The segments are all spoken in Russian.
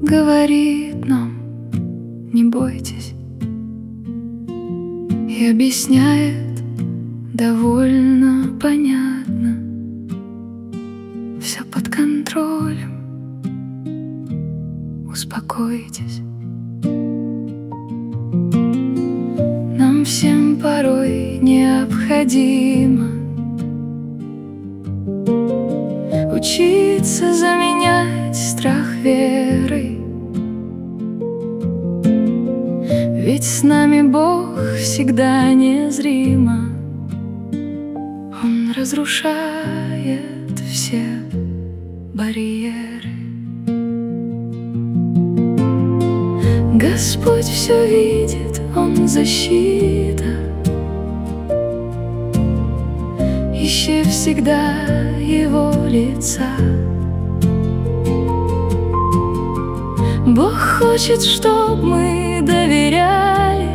говорит нам: не бойтесь, и объясняет довольно понятно. Все под контролем, успокойтесь. Нам всем порой необходимо учиться заменять страх верой, ведь с нами Бог всегда незримо. Он разрушает все барьеры. Господь все видит, Он защита. Ищи всегда Его лица. Бог хочет, чтоб мы доверяли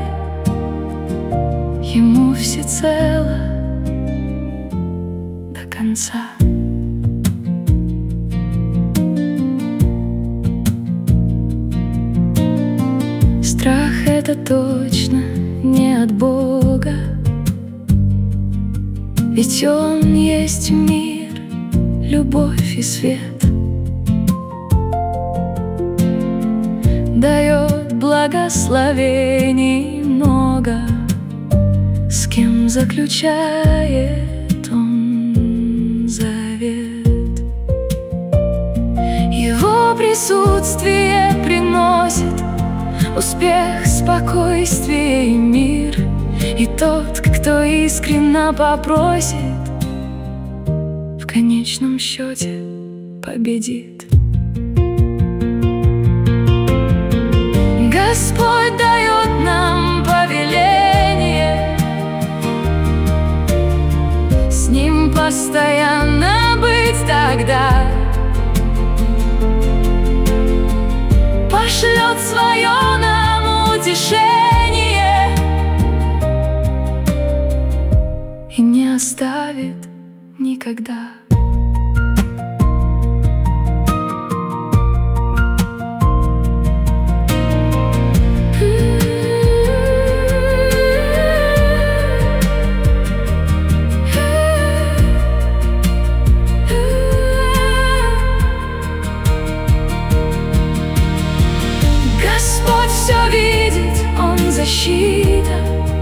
Ему всецело до конца. Страх — это точно не от Бога, ведь Он есть мир, любовь и свет. Дает благословений много, с кем заключает Он завет. Его присутствие приносит успех, спокойствие и мир. И тот, кто искренне попросит, в конечном счете победит. Господь дает нам повеление с Ним постоянно быть тогда. Пошлет свое нам утешение и не оставит никогда. Господь все видит, Он защита.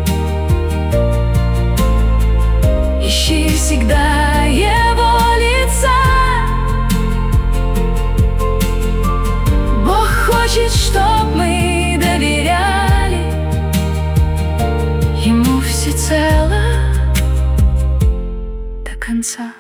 Ищи всегда Его лица. Бог хочет, чтоб мы доверяли Ему всецело до конца.